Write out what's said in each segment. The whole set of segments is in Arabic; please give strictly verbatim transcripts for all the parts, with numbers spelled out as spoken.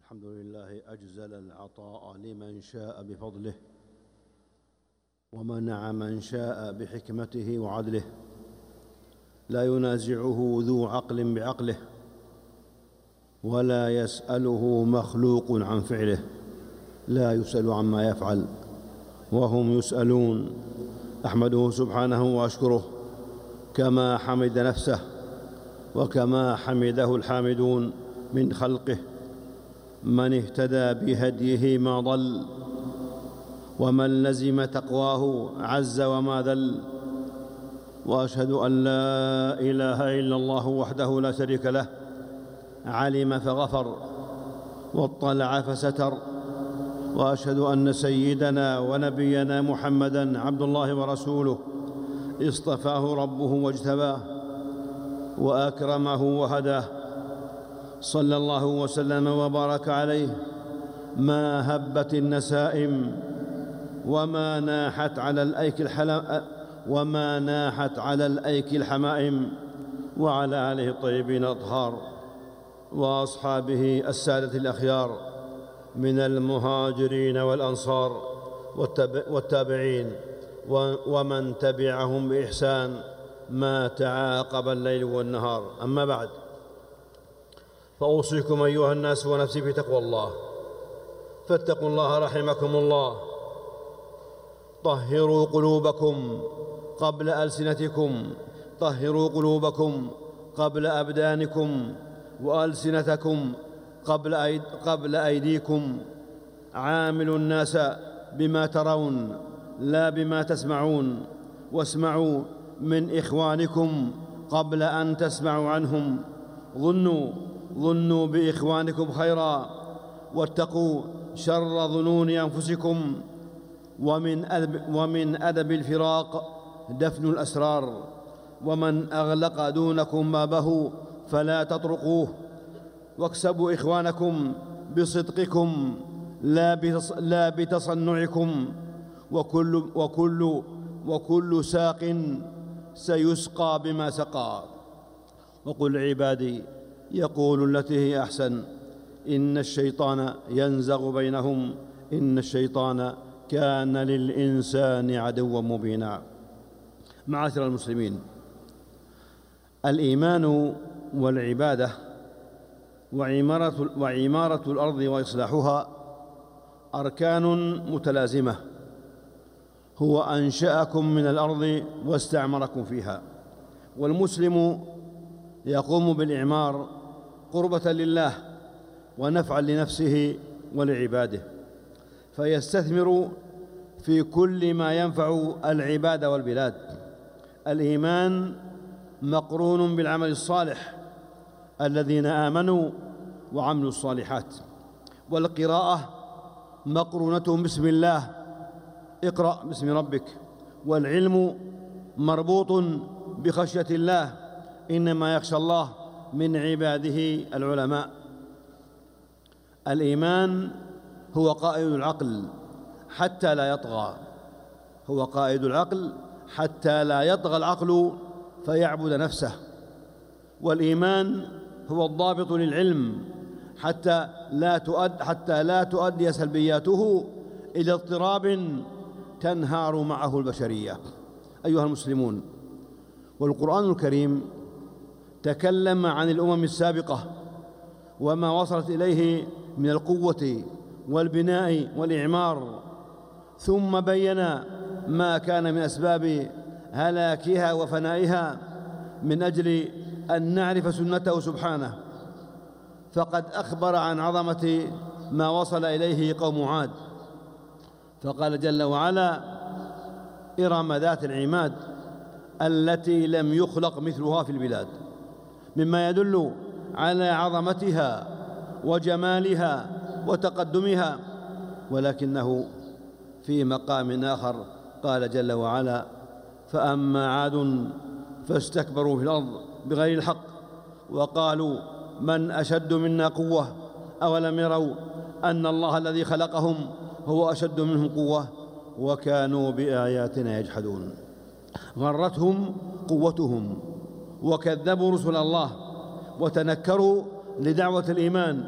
الحمد لله أجزل العطاء لمن شاء بفضله، ومنع من شاء بحكمته وعدله، لا ينازعه ذو عقل بعقله، ولا يسأله مخلوق عن فعله، لا يسأل عما يفعل وهم يسألون. أحمده سبحانه وأشكره كما حمد نفسه وكما حمده الحامدون من خلقه. من اهتدى بهديه ما ضل، ومن لزم تقواه عز وما ذل. وأشهد أن لا إله إلا الله وحده لا شريك له، علم فغفر واطلع فستر. وأشهد أن سيدنا ونبينا محمدًا عبد الله ورسوله، اصطفاه ربه واجتباه وأكرمه وهداه، صلى الله وسلم وبارك عليه ما هبت النسائم وما ناحت على الأيك الحلم وما ناحت على الأيك الحمائم، وعلى آله الطيبين الأطهار وأصحابه السادة الأخيار من المهاجرين والأنصار والتابعين ومن تبعهم بإحسان ما تعاقب الليل والنهار. أما بعد، فأوصيكم أيها الناس ونفسي بتقوى الله، فاتقوا الله رحمكم الله. طهروا قلوبكم قبل ألسنتكم، طهروا قلوبكم قبل أبدانكم، وألسنتكم قبل, أيد قبل أيديكم. عاملوا الناس بما ترون لا بما تسمعون، واسمعوا من إخوانكم قبل أن تسمعوا عنهم. ظنوا ظنوا بإخوانكم خيرا، واتقوا شر ظنون أنفسكم. ومن أدب, ومن أدب الفراق دفن الأسرار، ومن أغلق دونكم بابه فلا تطرقوه. واكسبوا إخوانكم بصدقكم لا بتصنعكم، وكل, وكل, وكل ساق سيسقى بما سقى. وقل عبادي يقول التي هي أحسن، إن الشيطان ينزغ بينهم، إن الشيطان كان للإنسان عدوا مبينا. معاشر المسلمين، الإيمان والعبادة وعمارة, وعمارة الأرض وإصلاحها أركان متلازمة. هو أنشأكم من الأرض واستعمركم فيها، والمسلم يقوم بالإعمار قربة لله ونفعا لنفسه ولعباده، فيستثمر في كل ما ينفع العباد والبلاد. الإيمان مقرون بالعمل الصالح، الذين آمنوا وعملوا الصالحات. والقراءة مقرونة بسم الله، اقرأ باسم ربك. والعلم مربوط بخشية الله، إنما يخشى الله من عباده العلماء. الإيمان هو قائد العقل حتى لا يطغى، هو قائد العقل حتى لا يطغى العقل فيعبد نفسه. والإيمان هو الضابط للعلم حتى لا تؤد حتى لا تؤدي سلبياته إلى اضطراب تنهار معه البشرية. أيها المسلمون، والقرآن الكريم تكلم عن الأمم السابقة وما وصلت إليه من القوة والبناء والإعمار، ثم بين ما كان من أسباب هلاكها وفنائها من أجل أن نعرف سنته سبحانه. فقد أخبر عن عظمة ما وصل إليه قوم عاد، فقال جل وعلا: إرم ذات العماد التي لم يخلق مثلها في البلاد، مما يدل على عظمتها وجمالها وتقدمها. ولكنه في مقام آخر قال جل وعلا: فأما عاد فاستكبروا في الأرض بغير الحق وقالوا من أشد منا قوة أولم يروا أن الله الذي خلقهم هو أشد منهم قوة وكانوا بآياتنا يجحدون. غرتهم قوتهم وكذبوا رسل الله وتنكروا لدعوة الإيمان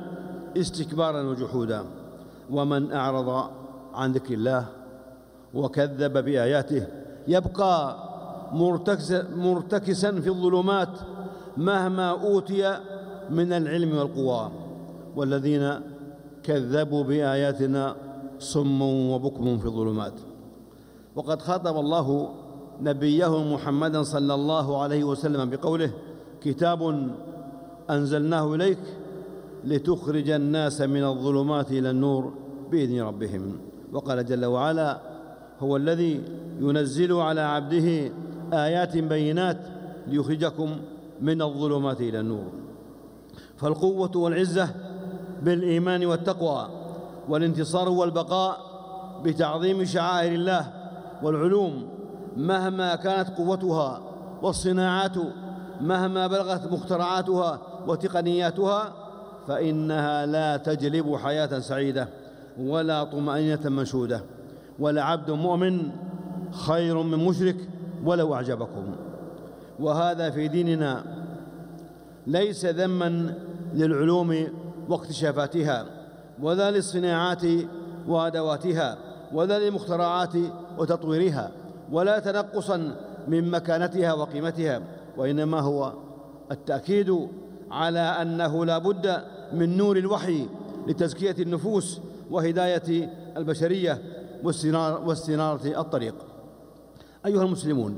استكبارا وجحودا. ومن أعرض عن ذكر الله وكذب بآياته يبقى مرتكسا في الظلمات مهما أوتي من العلم والقوى. والذين كذبوا بآياتنا صم وبكم في الظلمات. وقد خاطب الله نبيه محمدا صلى الله عليه وسلم بقوله: كتاب أنزلناه إليك لتخرج الناس من الظلمات إلى النور بإذن ربهم. وقال جل وعلا: هو الذي ينزل على عبده آيات بينات ليخرجكم من الظلمات إلى النور. فالقوة والعزة بالإيمان والتقوى، والانتصار والبقاء بتعظيم شعائر الله. والعلوم مهما كانت قوتها، والصناعات مهما بلغت مخترعاتها وتقنياتها، فإنها لا تجلب حياة سعيدة ولا طمأنينة منشودة. ولعبد مؤمن خير من مشرك ولو أعجبكم. وهذا في ديننا ليس ذما للعلوم واكتشافاتها، ولا للصناعات وأدواتها، ولا للمخترعات وتطويرها، ولا تنقصا من مكانتها وقيمتها، وإنما هو التأكيد على أنه لا بد من نور الوحي لتزكية النفوس وهداية البشرية واستنارة الطريق. أيها المسلمون،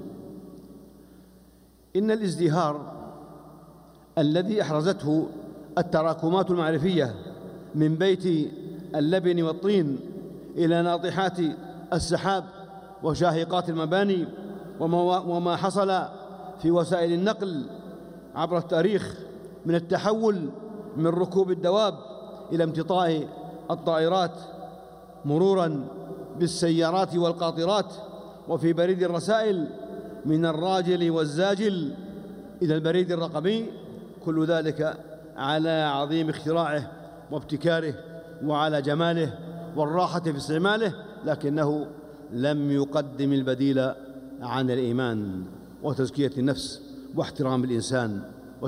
إن الازدهار الذي أحرزته التراكمات المعرفية من بيت اللبن والطين إلى ناطحات السحاب وشاهقات المباني، وما حصل في وسائل النقل عبر التاريخ من التحول من ركوب الدواب إلى امتطاء الطائرات، مرورا بالسيارات والقاطرات، وفي بريد الرسائل من الراجل والزاجل إلى البريد الرقمي، كل ذلك على عظيم اختراعه وابتكاره وعلى جماله والراحة في استعماله، لكنه لم يقدم البديل عن الإيمان وتزكية النفس واحترام الإنسان.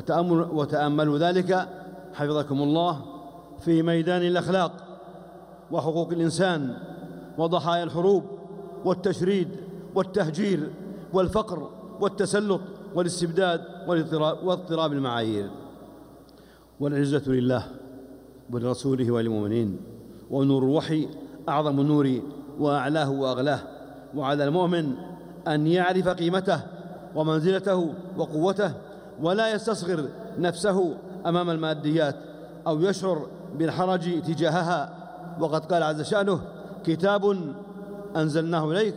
وتأملوا ذلك حفظكم الله في ميدان الأخلاق وحقوق الإنسان وضحايا الحروب والتشريد والتهجير والفقر والتسلط والاستبداد واضطراب المعايير. والعزة لله ولرسوله وللمؤمنين، ونور الوحي أعظم النور وأعلاه وأغلاه. وعلى المؤمن أن يعرف قيمته ومنزلته وقوته، ولا يستصغر نفسه أمام الماديات أو يشعر بالحرج تجاهها. وقد قال عز شأنه: كتاب أنزلناه إليك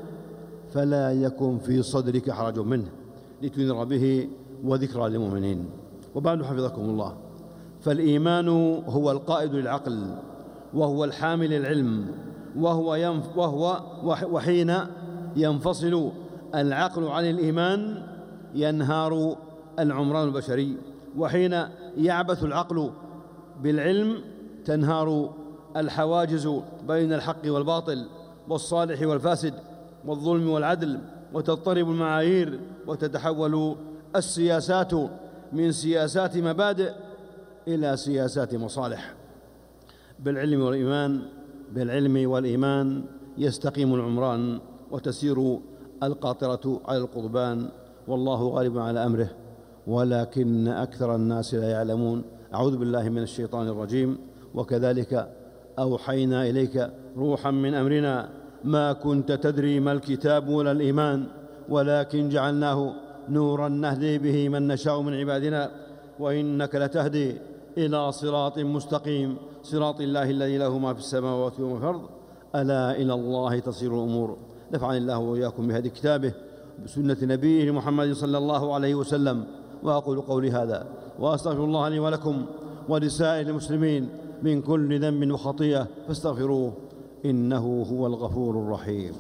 فلا يكن في صدرك حرج منه لتنذر به وذكرى للمؤمنين. وبعد حفظكم الله، فالإيمان هو القائد للعقل، وهو الحامل للعلم، وهو, ينف وهو وحين ينفصل العقل عن الإيمان ينهار العمران البشري، وحين يعبث العقل بالعلم تنهار الحواجز بين الحق والباطل والصالح والفاسد والظلم والعدل، وتضطرب المعايير، وتتحول السياسات من سياسات مبادئ إلى سياسات مصالح. بالعلم والإيمان بالعلم والإيمان يستقيم العمران وتسير القاطرة على القضبان، والله غالب على أمره ولكن أكثر الناس لا يعلمون. أعوذ بالله من الشيطان الرجيم. وكذلك أوحينا إليك روحا من أمرنا ما كنت تدري ما الكتاب ولا الإيمان ولكن جعلناه نورا نهدي به من نشاء من عبادنا وإنك لتهدي إلى صراط مستقيم صراط الله الذي له ما في السماوات وما في الأرض ألا إلى الله تصير الأمور. نفعني الله وإياكم بهدي كتابه بسنة نبيه محمد صلى الله عليه وسلم. وأقول قولي هذا وأستغفر الله لي ولكم ولسائر المسلمين من كل ذنب وخطيئة فاستغفروه إنه هو الغفور الرحيم.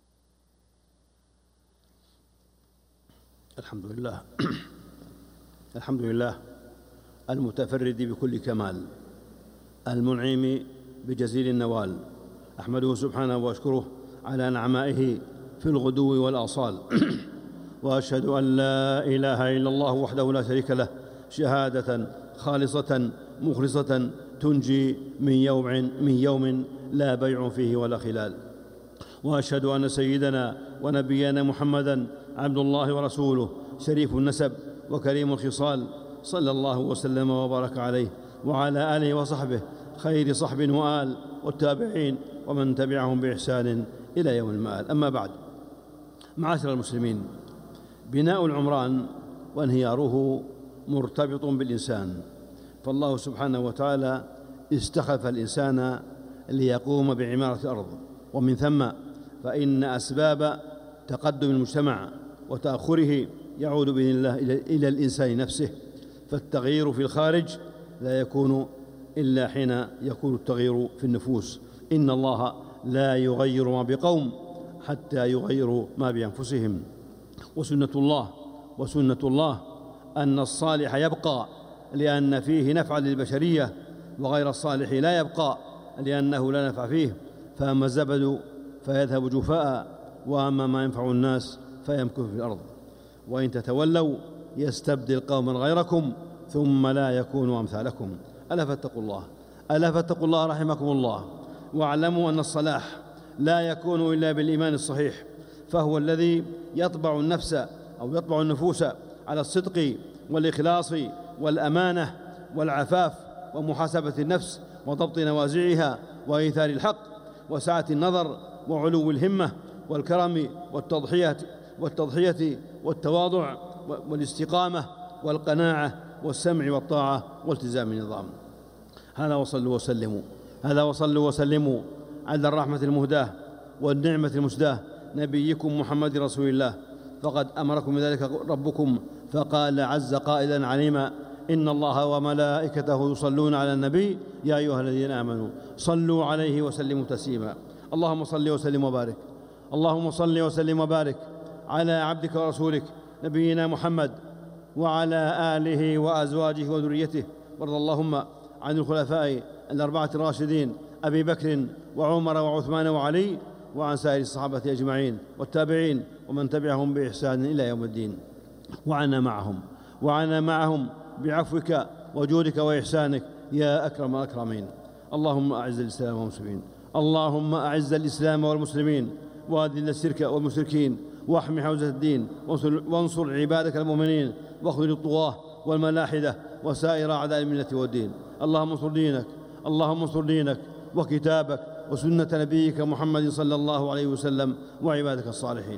الحمد لله الحمد لله المتفرد بكل كمال، المنعم بجزيل النوال، أحمده سبحانه وأشكره على نعمائه في الغدو والآصال وأشهد أن لا إله إلا الله وحده لا شريك له شهادة خالصة مخلصة تنجي من يوم, من يوم لا بيع فيه ولا خلال. وأشهد أن سيدنا ونبينا محمدًا عبد الله ورسوله شريف النسب وكريم الخصال، صلى الله وسلم وبارك عليه وعلى آله وصحبه خير صحب وآل والتابعين ومن تبعهم بإحسان إلى يوم المآل. أما بعد، معاشر المسلمين، بناء العمران وانهياره مرتبط بالإنسان، فالله سبحانه وتعالى استخلف الإنسان ليقوم بعمارة الأرض، ومن ثم فإن أسباب تقدم المجتمع وتأخره يعود بإذن الله إلى الإنسان نفسه، فالتغيير في الخارج لا يكون إلا حين يكون التغيير في النفوس. إن الله لا يغير ما بقوم حتى يغيروا ما بأنفسهم. وسنة الله وسنة الله أن الصالح يبقى لأن فيه نفعا للبشرية، وغير الصالح لا يبقى لأنه لا نفع فيه، فأما الزبد فيذهب جفاء، وأما ما ينفع الناس فيمكث في الأرض. وإن تتولوا يستبدل قوما غيركم ثم لا يكونوا أمثالكم. ألا فاتقوا الله ألا فاتقوا الله رحمكم الله، واعلموا أن الصلاح لا يكون إلا بالإيمان الصحيح، فهو الذي يطبع النفس أو يطبع النفوس على الصدق والإخلاص والأمانة والعفاف ومحاسبة النفس وضبط نوازعها وإيثار الحق وسعة النظر وعلو الهمة والكرم والتضحية والتضحية والتواضع والاستقامة والقناعة والسمع والطاعة والتزام النظام. هذا وصلوا وسلموا هذا وصلوا وسلموا على الرحمة المهداة والنعمة المسداة نبيكم محمد رسول الله، فقد أمركم بذلك ربكم فقال عز قائلا عليما: إن الله وملائكته يصلون على النبي يا أيها الذين آمنوا صلوا عليه وسلموا تسليما. اللهم صل وسلم وبارك اللهم صل وسلم وبارك على عبدك ورسولك نبينا محمد وعلى آله وأزواجه وذريته، وارض اللهم عن الخلفاء الأربعة الراشدين أبي بكر وعمر وعثمان وعلي، وعن سائر الصحابة أجمعين والتابعين ومن تبعهم بإحسان إلى يوم الدين، وعنا معهم وعنا معهم بعفوك وجودك وإحسانك يا أكرم الأكرمين. اللهم أعز الإسلام والمسلمين اللهم أعز الإسلام والمسلمين وأذل الشرك والمشركين واحمي حوزة الدين، وانصر عبادك المؤمنين واخذل الطغاة والملاحدة وسائر أعداء الملة والدين. اللهم انصر دينك اللهم انصر دينك وكتابك وسنة نبيك محمد صلى الله عليه وسلم وعبادك الصالحين.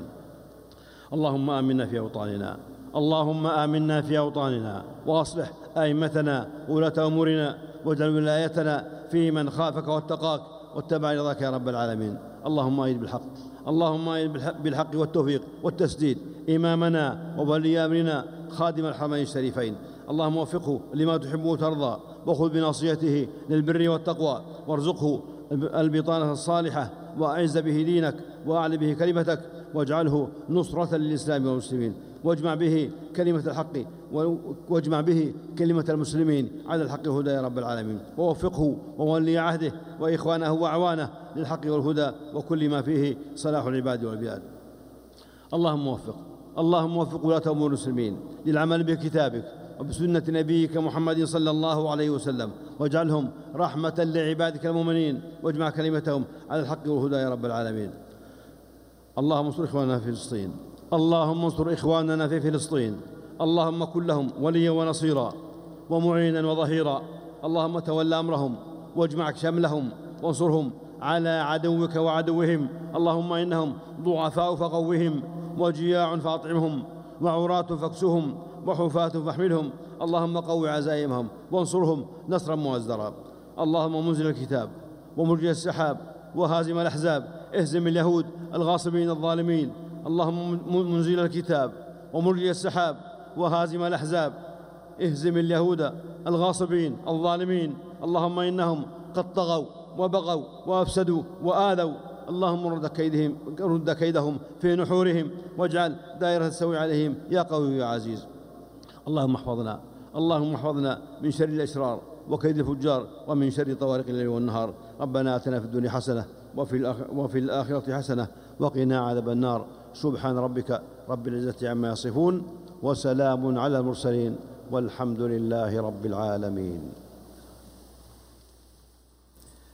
اللهم آمنا في أوطاننا اللهم آمنا في أوطاننا وأصلح أئمتنا وولاة أمورنا، واجعل ولايتنا في من خافك واتقاك واتبع رضاك يا رب العالمين. اللهم أيد بالحق اللهم أيد بالحق والتوفيق والتسديد إمامنا وولي أمرنا خادم الحرمين الشريفين. اللهم وفقه لما تحب وترضى، وخذ بناصيته للبر والتقوى، وارزقه البطانة الصالحة، وأعز به دينك وأعل به كلمتك، واجعله نصرة للإسلام والمسلمين، واجمع به كلمة الحق واجمع به كلمة المسلمين على الحق والهدى يا رب العالمين. ووفقه وولي عهده وإخوانه وأعوانه للحق والهدى وكل ما فيه صلاح العباد والبلاد. اللهم وفق اللهم وفق ولاة أمور المسلمين للعمل بكتابك وبسنة نبيك محمد صلى الله عليه وسلم، واجعلهم رحمة لعبادك المؤمنين، واجمع كلمتهم على الحق والهدى يا رب العالمين. اللهم انصر إخواننا في فلسطين اللهم انصر إخواننا في فلسطين اللهم كن لهم وليا ونصيرا ومعينا وظهيرا. اللهم تول أمرهم واجمع شملهم وانصرهم على عدوك وعدوهم. اللهم إنهم ضعفاء فقوهم، وجياع فأطعمهم، وعراة فاكسهم، وحفاة فاحملهم. اللهم قو عزائمهم وانصرهم نصرا مؤزرا. اللهم منزل الكتاب ومرجي السحاب وهازم الأحزاب، اهزم اليهود الغاصبين الظالمين. اللهم منزل الكتاب ومرجي السحاب وهازم الأحزاب، اهزم اليهود الغاصبين الظالمين. اللهم إنهم قد طغوا وبغوا وأفسدوا وآذوا. اللهم رد كيدهم رد كيدهم في نحورهم، واجعل دائرة السوء عليهم يا قوي يا عزيز. اللهم احفظنا اللهم احفظنا من شر الأشرار وكيد الفجار ومن شر طوارق الليل والنهار. ربنا آتنا في الدنيا حسنة وفي وفي الآخرة حسنة وقنا عذاب النار. سبحان ربك رب العزة عما يصفون وسلام على المرسلين والحمد لله رب العالمين.